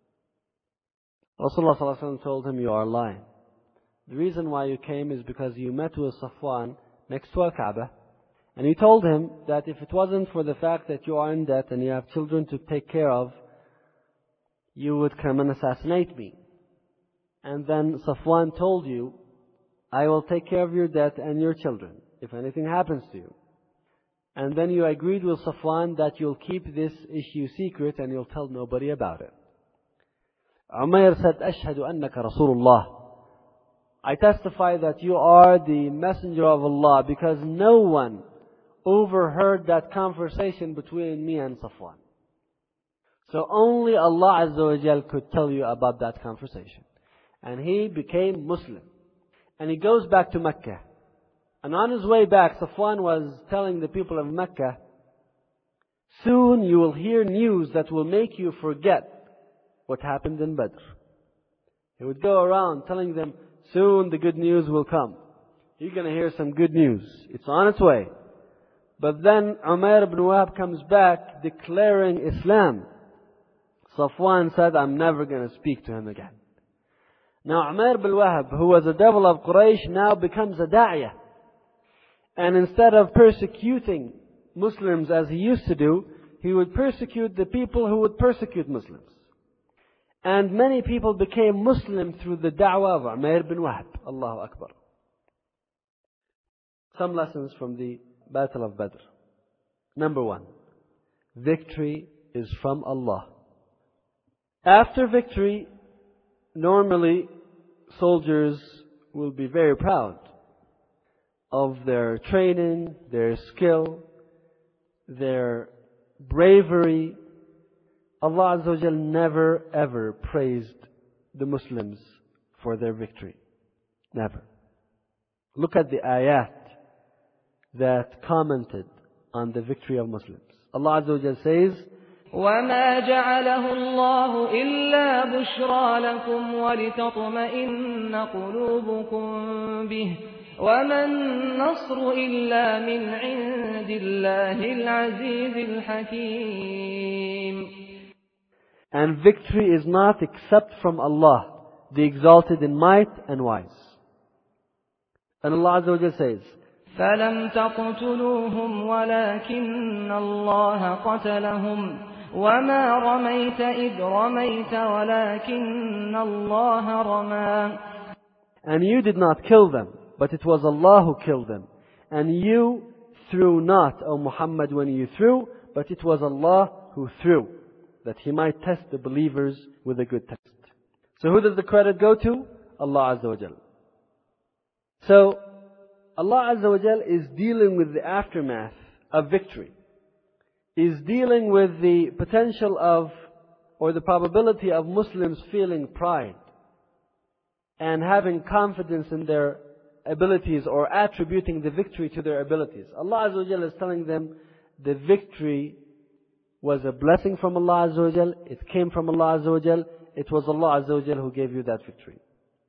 Rasulullah ﷺ told him, "You are lying. The reason why you came is because you met with Safwan next to Al-Kaaba, and you told him that if it wasn't for the fact that you are in debt and you have children to take care of, you would come and assassinate me. And then Safwan told you, I will take care of your debt and your children if anything happens to you. And then you agreed with Safwan that you'll keep this issue secret and you'll tell nobody about it." Umayr said, "Ashhadu annaka Rasulullah." I testify that you are the messenger of Allah, because no one overheard that conversation between me and Safwan. So only Allah Azza wa Jal could tell you about that conversation. And he became Muslim. And he goes back to Mecca. And on his way back, Safwan was telling the people of Mecca, "Soon you will hear news that will make you forget what happened in Badr." He would go around telling them, "Soon the good news will come. You're going to hear some good news. It's on its way." But then Umayr ibn Wahb comes back declaring Islam. Safwan said, "I'm never going to speak to him again." Now Umayr ibn Wahb, who was a devil of Quraysh, now becomes a da'iyah. And instead of persecuting Muslims as he used to do, he would persecute the people who would persecute Muslims. And many people became Muslim through the da'wah of Umayr ibn Wahb. Allahu Akbar. Some lessons from the Battle of Badr. Number 1, victory is from Allah. After victory, normally soldiers will be very proud of their training, their skill, their bravery. Allah Azza wa Jal never ever praised the Muslims for their victory. Never. Look at the ayat that commented on the victory of Muslims. Allah Azza wa Jal says, وَمَا جَعَلَهُ اللَّهُ إِلَّا بُشْرَى لَكُمْ وَلِتَطْمَئِنَّ قُلُوبُكُمْ بِهِ وَمَا النَّصْرُ إِلَّا مِنْ عِنْدِ اللَّهِ الْعَزِيزِ الْحَكِيمِ. And victory is not except from Allah, the exalted in might and wise. And Allah Azza wa Jal says, فَلَمْ تَقْتُلُوهُمْ وَلَكِنَّ اللَّهَ قَتَلَهُمْ وَمَا رَمَيْتَ إِذْ رَمَيْتَ وَلَكِنَّ اللَّهَ رَمَى. And you did not kill them, but it was Allah who killed them. And you threw not, O Muhammad, when you threw, but it was Allah who threw, that He might test the believers with a good test. So who does the credit go to? Allah Azza wa Jal. So Allah Azza wa Jal is dealing with the aftermath of victory. Is dealing with the potential of, or the probability of Muslims feeling pride and having confidence in their abilities or attributing the victory to their abilities. Allah Azza wa Jal is telling them the victory was a blessing from Allah Azza wa Jal. It came from Allah Azza wa Jal. It was Allah Azza wa Jal who gave you that victory.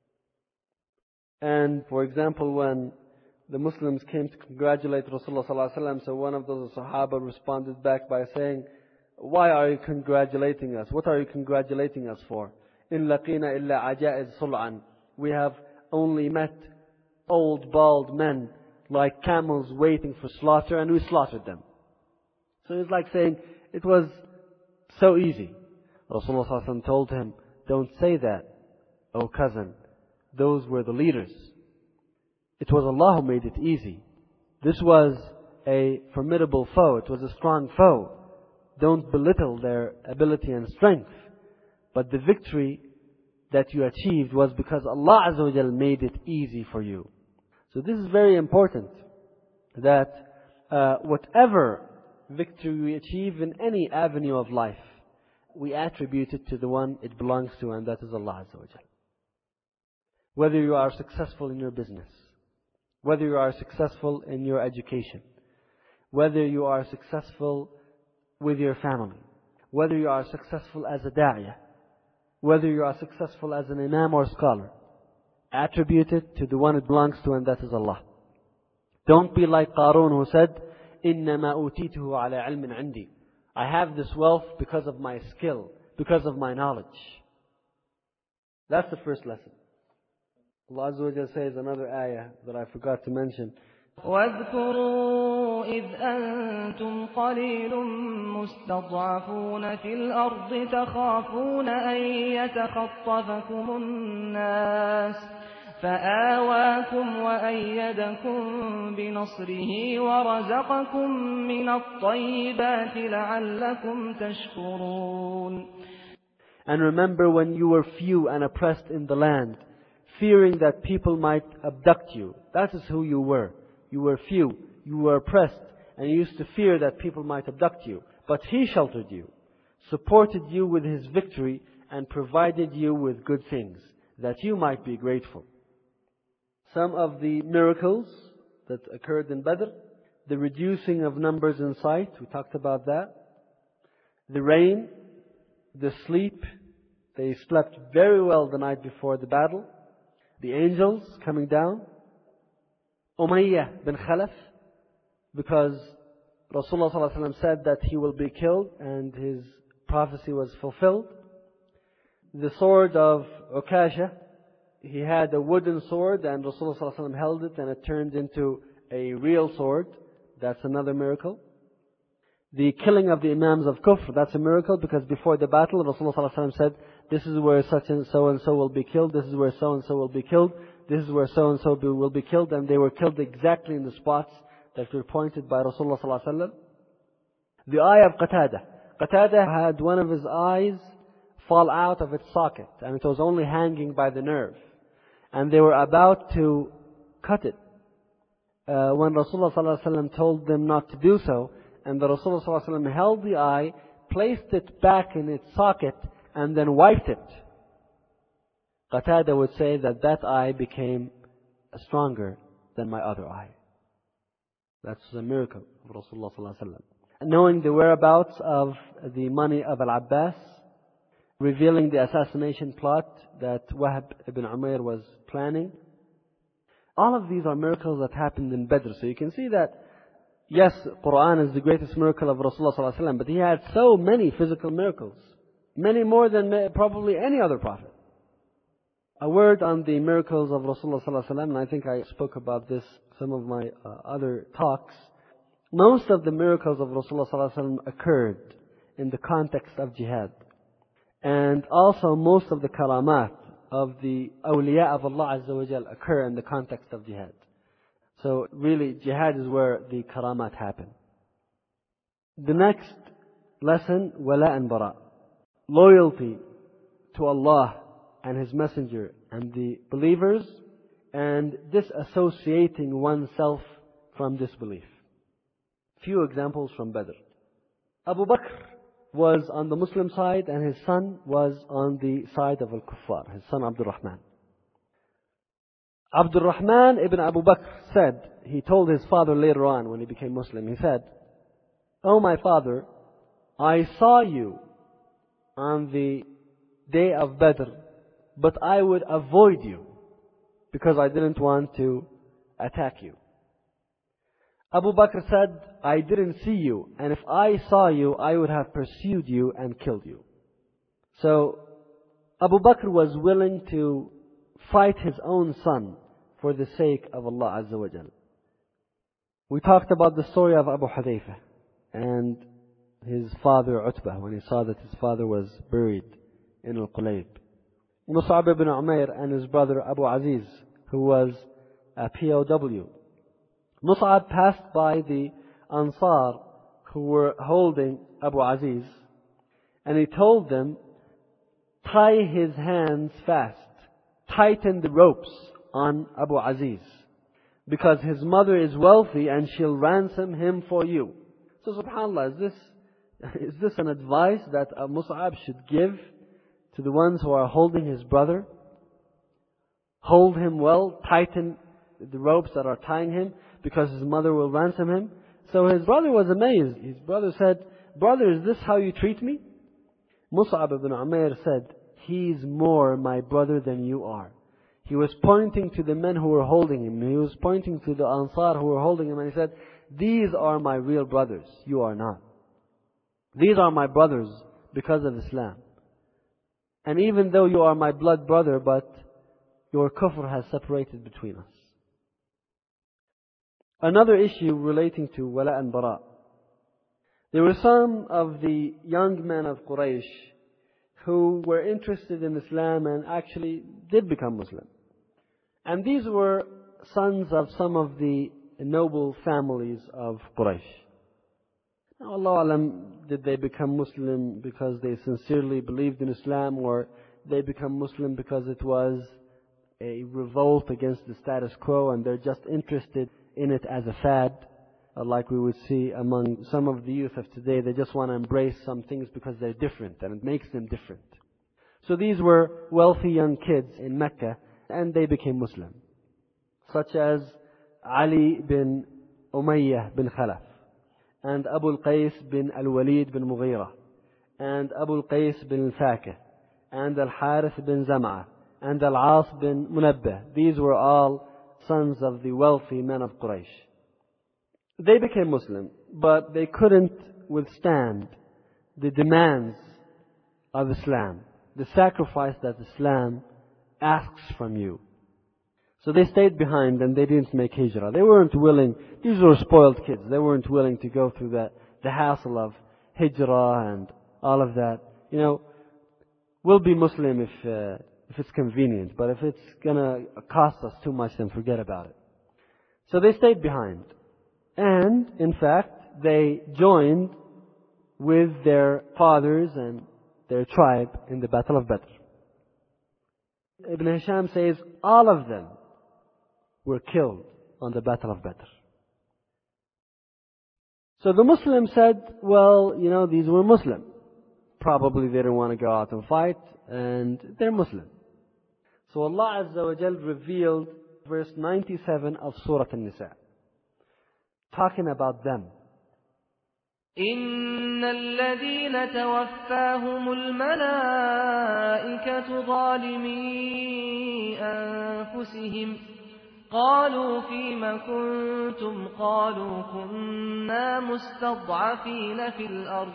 And for example, when the Muslims came to congratulate Rasulullah sallallahu alaihi wasallam, so one of those Sahaba responded back by saying, "Why are you congratulating us? What are you congratulating us for? In laqina illa ajaiz sul'an." We have only met old bald men like camels waiting for slaughter, and we slaughtered them. So it's like saying it was so easy. Rasulullah sallallahu alaihi wasallam told him, "Don't say that, O cousin. Those were the leaders. It was Allah who made it easy. This was a formidable foe. It was a strong foe. Don't belittle their ability and strength. But the victory that you achieved was because Allah Azza wa Jal made it easy for you." So this is very important, that whatever victory we achieve in any avenue of life, we attribute it to the one it belongs to, and that is Allah Azza wa Jal. Whether you are successful in your business, whether you are successful in your education, whether you are successful with your family, whether you are successful as a da'iyah, whether you are successful as an imam or scholar, attribute it to the one it belongs to, and that is Allah. Don't be like Qarun, who said, "Innama utituhu ala ilmin indi." I have this wealth because of my skill, because of my knowledge. That's the first lesson. Allah Azza wa Jalla says another ayah that I forgot to mention. واذكروا إذ أنتم قليل مستضعفون في الأرض تخافون أن يتخطفكم الناس فآواكم وأيدكم بنصره ورزقكم من الطيبات لعلكم تشكرون. And remember when you were few and oppressed in the land, fearing that people might abduct you. That is who you were. You were few, you were oppressed, and you used to fear that people might abduct you. But He sheltered you, supported you with His victory, and provided you with good things, that you might be grateful. Some of the miracles that occurred in Badr, the reducing of numbers in sight, we talked about that. The rain, the sleep, they slept very well the night before the battle. The angels coming down. Umayyah bin Khalaf, because Rasulullah sallallahu alaihi wasallam said that he will be killed, and his prophecy was fulfilled. The sword of Ukasha, he had a wooden sword, and Rasulullah sallallahu alaihi wasallam held it, and it turned into a real sword. That's another miracle. The killing of the Imams of Kufr, that's a miracle, because before the battle, Rasulullah sallallahu alaihi wasallam said, "This is where such and so will be killed, this is where so and so will be killed, this is where so and so will be killed," and they were killed exactly in the spots that were pointed by Rasulullah sallallahu alaihi wasallam. The eye of Qatada. Qatada had one of his eyes fall out of its socket, and it was only hanging by the nerve. And they were about to cut it. When Rasulullah sallallahu alaihi wasallam told them not to do so, and the Rasulullah sallallahu alaihi wasallam held the eye, placed it back in its socket, and then wiped it. Qatada would say that that eye became stronger than my other eye. That's a miracle of Rasulullah sallallahu alaihi wasallam. Knowing the whereabouts of the money of Al-Abbas, revealing the assassination plot that Wahb ibn Umayr was planning. All of these are miracles that happened in Badr. So you can see that, yes, Quran is the greatest miracle of Rasulullah sallallahu alaihi wasallam, but he had so many physical miracles. Many more than probably any other prophet. A word on the miracles of Rasulullah sallallahu alaihi wasallam, and I think I spoke about this some of my other talks. Most of the miracles of Rasulullah sallallahu alaihi wasallam occurred in the context of jihad. And also most of the karamat of the awliya of Allah Azza wa Jal occur in the context of jihad. So really, jihad is where the karamat happen. The next lesson, wala and bara. Loyalty to Allah and His Messenger and the believers, and disassociating oneself from disbelief. Few examples from Badr. Abu Bakr was on the Muslim side and his son was on the side of Al-Kuffar, his son Abdul Rahman. Abdul Rahman ibn Abu Bakr said, he told his father later on when he became Muslim, he said, "Oh my father, I saw you on the day of Badr, but I would avoid you because I didn't want to attack you." Abu Bakr said, "I didn't see you, and if I saw you, I would have pursued you and killed you." So Abu Bakr was willing to fight his own son for the sake of Allah Azza wa Jal. We talked about the story of Abu Hudayfa and his father Utbah when he saw that his father was buried in Al-Qulayb. Mus'ab ibn Umair and his brother Abu Aziz, who was a POW. Mus'ab passed by the Ansar who were holding Abu Aziz, and he told them, "Tie his hands fast, tighten the ropes on Abu Aziz, because his mother is wealthy and she'll ransom him for you." So subhanAllah, is this an advice that Mus'ab should give to the ones who are holding his brother? Hold him well, tighten the ropes that are tying him, because his mother will ransom him. So his brother was amazed. His brother said, "Brother, is this how you treat me?" Mus'ab ibn Umair said, "He's more my brother than you are." He was pointing to the men who were holding him. He was pointing to the Ansar who were holding him, and he said, "These are my real brothers. You are not. These are my brothers because of Islam. And even though you are my blood brother, but your kufr has separated between us." Another issue relating to wala and bara. There were some of the young men of Quraysh who were interested in Islam and actually did become Muslim. And these were sons of some of the noble families of Quraysh. Now, Allah Alam, did they become Muslim because they sincerely believed in Islam, or they become Muslim because it was a revolt against the status quo and they're just interested in it as a fad, like we would see among some of the youth of today. They just want to embrace some things because they're different and it makes them different. So these were wealthy young kids in Mecca, and they became Muslim, such as Ali bin Umayyah bin Khalaf, and Abu al-Qais bin al-Walid bin Mughira, and Abu al-Qais bin al-Fakih, and al-Harith bin Zam'ah, and al-As bin Munabbah. These were all sons of the wealthy men of Quraysh. They became Muslim, but they couldn't withstand the demands of Islam, the sacrifice that Islam asks from you. So they stayed behind and they didn't make hijrah. They weren't willing. These were spoiled kids. They weren't willing to go through the hassle of hijrah and all of that. You know, we'll be Muslim if it's convenient, but if it's gonna cost us too much, then forget about it. So they stayed behind. And, in fact, they joined with their fathers and their tribe in the Battle of Badr. Ibn Hisham says all of them were killed on the Battle of Badr. So the Muslims said, well, you know, these were Muslim. Probably they didn't want to go out and fight, and they're Muslim. So Allah Azza wa Jal revealed verse 97 of Surah An-Nisa, talking about them. إن الذين توفاهم الملائكة ظالمي أنفسهم قالوا فيم كنتم قالوا كنا مستضعفين في الأرض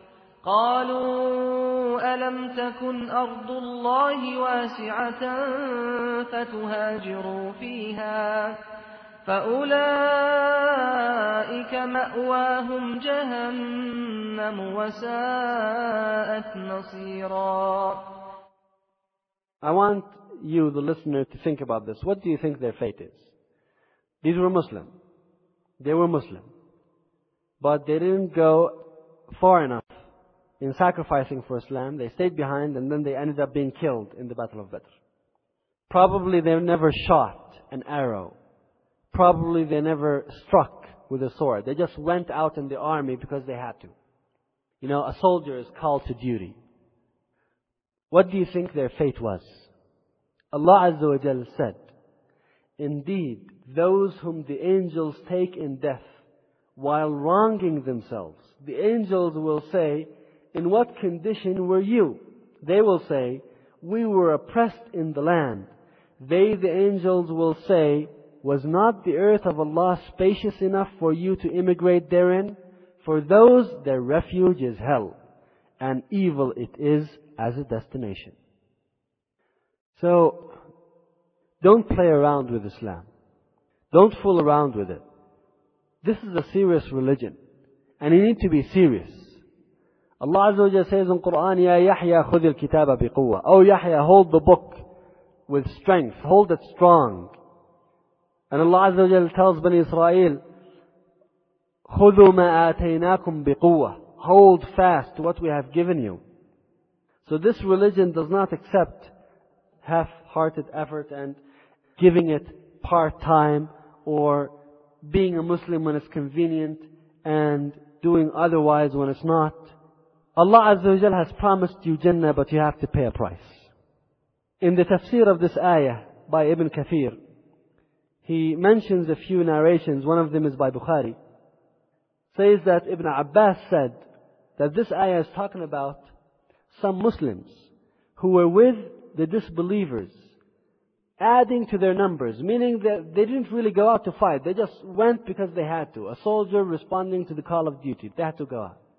قالوا ألم تكن أرض الله واسعة فتهاجروا فيها فأولئك مأواهم جهنم وساءت مصيرا. I want you, the listener, to think about this. What do you think their fate is? These were Muslim. They were Muslim. But they didn't go far enough in sacrificing for Islam, they stayed behind, and then they ended up being killed in the Battle of Badr. Probably they never shot an arrow. Probably they never struck with a sword. They just went out in the army because they had to. You know, a soldier is called to duty. What do you think their fate was? Allah Azza wa Jal said, "Indeed, those whom the angels take in death while wronging themselves, the angels will say, 'In what condition were you?' They will say, 'We were oppressed in the land.' They, the angels, will say, 'Was not the earth of Allah spacious enough for you to immigrate therein? For those, their refuge is hell, and evil it is as a destination.'" So, don't play around with Islam. Don't fool around with it. This is a serious religion, and you need to be serious. Allah Azza wa Jalla says in Quran, "Ya Yahya, khudh al-kitaba biquwwa." Oh Yahya, hold the book with strength. Hold it strong. And Allah Azza wa Jalla tells Bani Israel, "Khudhu ma ataynakum biquwwa." Hold fast to what we have given you. So this religion does not accept half-hearted effort and giving it part-time, or being a Muslim when it's convenient and doing otherwise when it's not. Allah Azza wa Jalla has promised you Jannah, but you have to pay a price. In the tafsir of this ayah by Ibn Kathir, he mentions a few narrations. One of them is by Bukhari. Says that Ibn Abbas said that this ayah is talking about some Muslims who were with the disbelievers, adding to their numbers, meaning that they didn't really go out to fight. They just went because they had to. A soldier responding to the call of duty. They had to go out.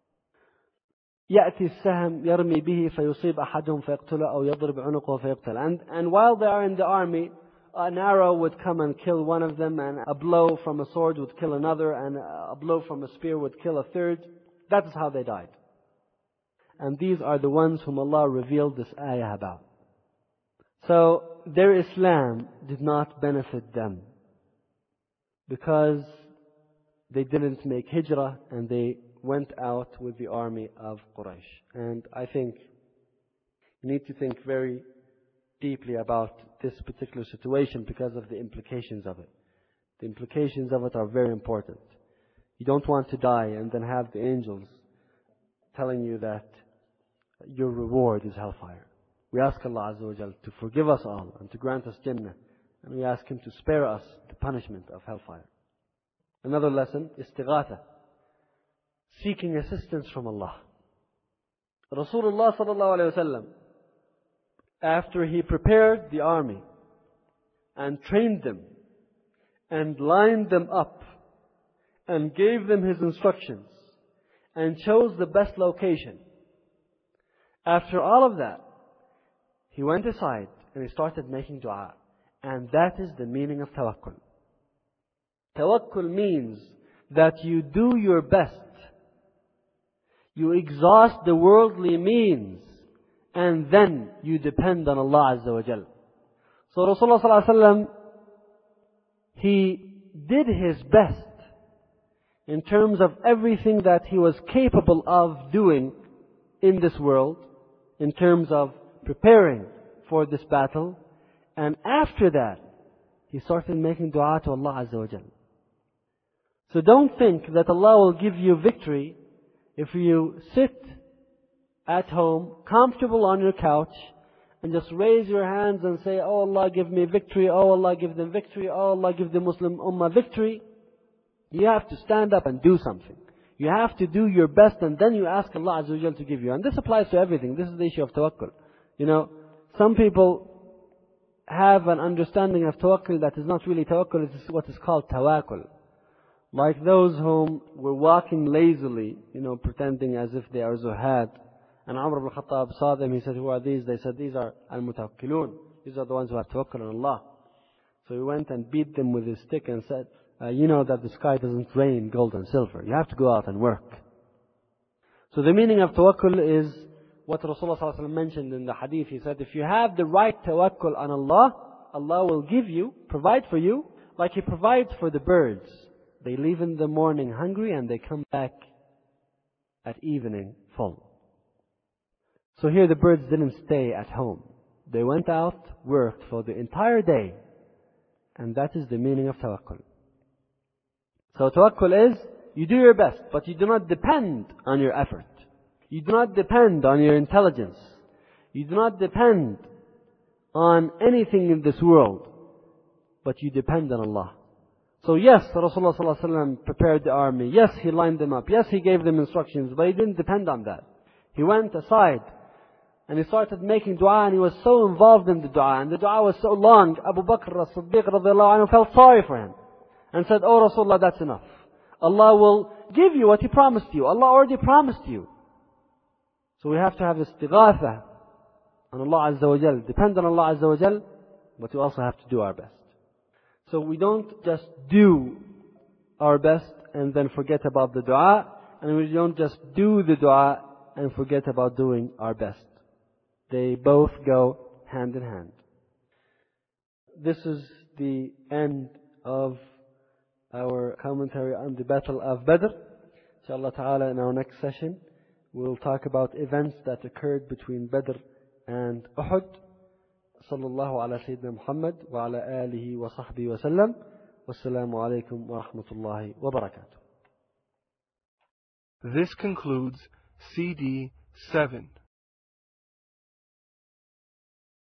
يأتي السهم يرمي به فيصيب أحدهم فيقتله أو يضرب عنقه فيقتل. And while they are in the army, an arrow would come and kill one of them, and a blow from a sword would kill another, and a blow from a spear would kill a third. That is how they died. And these are the ones whom Allah revealed this ayah about. So their Islam did not benefit them because they didn't make hijrah and they went out with the army of Quraysh. And I think you need to think very deeply about this particular situation because of the implications of it. The implications of it are very important. You don't want to die and then have the angels telling you that your reward is hellfire. We ask Allah Azza wa Jal to forgive us all and to grant us Jannah. And we ask Him to spare us the punishment of hellfire. Another lesson, istighatha. Seeking assistance from Allah. Rasulullah sallallahu alayhi wa sallam, after he prepared the army and trained them and lined them up and gave them his instructions and chose the best location, after all of that, he went aside and he started making dua. And that is the meaning of tawakkul. Tawakkul means that you do your best. You exhaust the worldly means and then you depend on Allah Azza wa Jal. So Rasulullah sallallahu alaihi wasallam, he did his best in terms of everything that he was capable of doing in this world, in terms of preparing for this battle. And after that, he started making dua to Allah Azza wa Jal. So don't think that Allah will give you victory if you sit at home, comfortable on your couch, and just raise your hands and say, "Oh Allah, give me victory. Oh Allah, give them victory. Oh Allah, give the Muslim Ummah victory." You have to stand up and do something. You have to do your best, and then you ask Allah Azza wa Jal to give you. And this applies to everything. This is the issue of tawakkul. You know, some people have an understanding of tawakkul that is not really tawakkul. It's what is called tawakkul. Like those whom were walking lazily, pretending as if they are zuhad. And Umar ibn Khattab saw them. He said, "Who are these?" They said, "These are al-mutawakkilun. These are the ones who have tawakkul on Allah." So he went and beat them with his stick and said, "You know that the sky doesn't rain gold and silver. You have to go out and work." So the meaning of tawakkul is what Rasulullah sallallahu alaihi wasallam mentioned in the hadith. He said, if you have the right tawakkul on Allah, Allah will give you, provide for you, like He provides for the birds. They leave in the morning hungry and they come back at evening full. So here the birds didn't stay at home. They went out, worked for the entire day. And that is the meaning of tawakkul. So tawakkul is, you do your best, but you do not depend on your effort. You do not depend on your intelligence. You do not depend on anything in this world, but you depend on Allah. So yes, Rasulullah ﷺ prepared the army. Yes, He lined them up. Yes, He gave them instructions, but He didn't depend on that. He went aside and He started making dua, and He was so involved in the dua, and the dua was so long. Abu Bakr as-Siddiq radiallahu anhu felt sorry for him and said, "Oh Rasulullah, that's enough. Allah will give you what He promised you. Allah already promised you." So we have to have istighatha on Allah Azza wa Jal, depend on Allah Azza wa Jal, but we also have to do our best. So we don't just do our best and then forget about the dua, and we don't just do the dua and forget about doing our best. They both go hand in hand. This is the end of our commentary on the Battle of Badr. Inshallah ta'ala, in our next session, we'll talk about events that occurred between Badr and Uhud. Sallallahu ala Sayyidina Muhammad wa ala alihi wa sahbihi wa sallam. Wassalamu alaikum wa rahmatullahi wa barakatuh. This concludes CD 7.